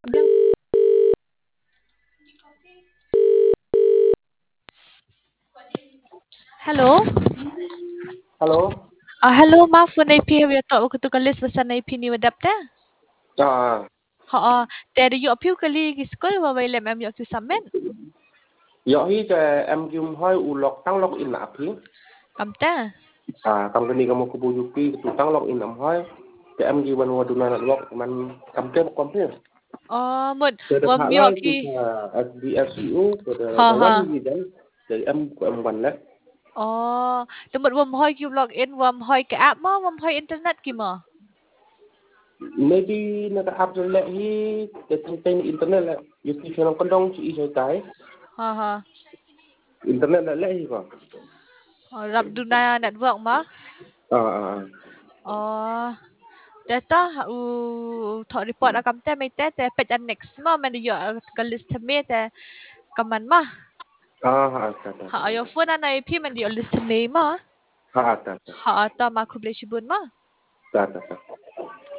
Yang Hello. Hello. Hello, ma phone này phi việc tọa của tôi có list basa này phi ni wadap ta. À, Họ tại yo phiu cái li cái school mà vậy làm em yo phiu submit. giờ hi cho em dùng hơi u log tăng log in app hi. Kam ta. Company kamu kubujuki tu tăng log in am hơi. Cho em dùng bên waduna network man kampe kompe. Một Từ wam hal yo lah ki. kita SBSU pada Ha kawan ha. ni kan. Jadi em của em ban lah. Từ một wam hoi ki log in wam hoi cái app mà wam hoi internet ki mà. Maybe nak app tu leh hi tentang internet lah. Yuki kalau kandong si isai tai. Ha ha. Internet lah leh hi ko. Rap duna network mà. Ah. Data thọ report akam te mai te page annex mà mình yo cái list me te kaman mà. Ta. Ha yo phone này phi mình yo list me mà. Ta. Ha ta ma kuble shibun mà. Ta.